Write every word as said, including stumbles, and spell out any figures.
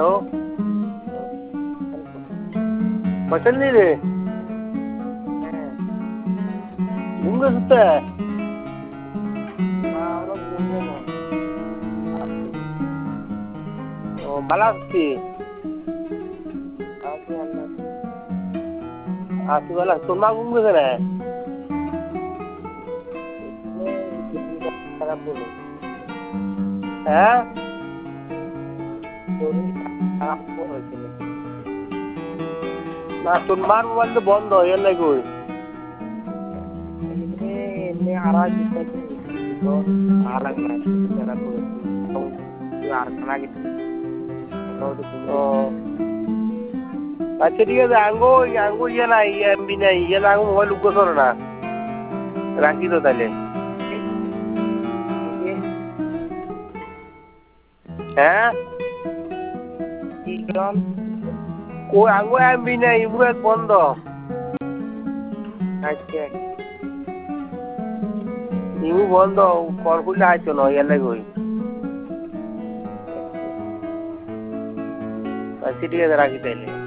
hello বসেন নি রে ঘুমরে সুতে ও ভালো আছি আছি ভালো তোর মা ঘুম গেছে রে হ্যাঁ না তোর মার মোবাইল তো বন্ধ এর লাগে ওই আচ্ছা ঠিক আছে আঙ্গো আঙ্গো ইয়ে নাই এমবি নাই ইয়ে না আঙ্গো মোবাইল উগ্র চলে না রাখি তো তাহলে হ্যাঁ ও আঙ্গো এমবি নাই পুরো বন্ধ আচ্ছা ইমু বন্ধ কল করলে আইতো না ইয়ে লাগে ওই আচ্ছা ঠিক আছে রাখি তাইলে